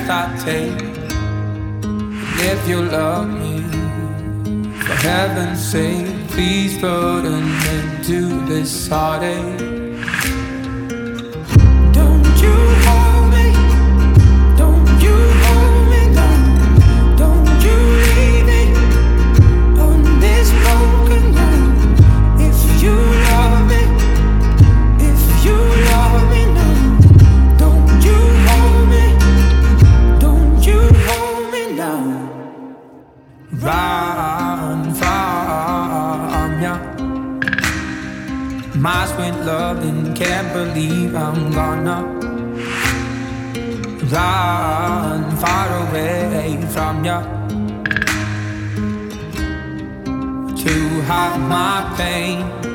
I take. And if you love me, for heaven's sake, please put an end to this heartache. Don't you hold me, don't you hold me down, don't you leave me on this broken ground. If you love me, if you love me now, don't you hold me, don't you hold me now. Run from ya, my sweet loving, can't believe I'm gonna run far away from ya, to hide my pain.